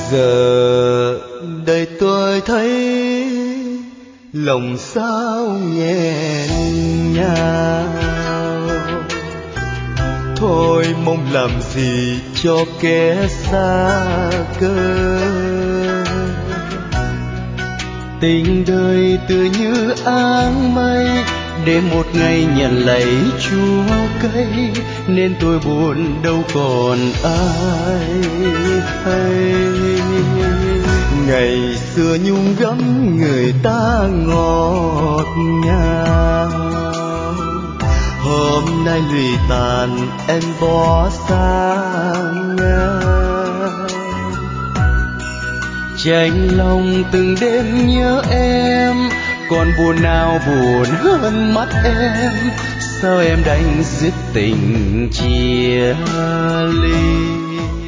Giờ đây tôi thấy lòng sao nghẹn ngào. Thôi mong làm gì cho kẻ xa cơ. Tình đời tựa như áng mây, để một ngày nhận lấy chua cây, nên tôi buồn đâu còn ai hay. Ngày xưa nhung gấm người ta ngọt ngào, hôm nay lụy tàn em bỏ xa ngang. Chạnh lòng từng đêm nhớ em, còn buồn nào buồn hơn mắt em. Sao em đành dứt tình chia ly.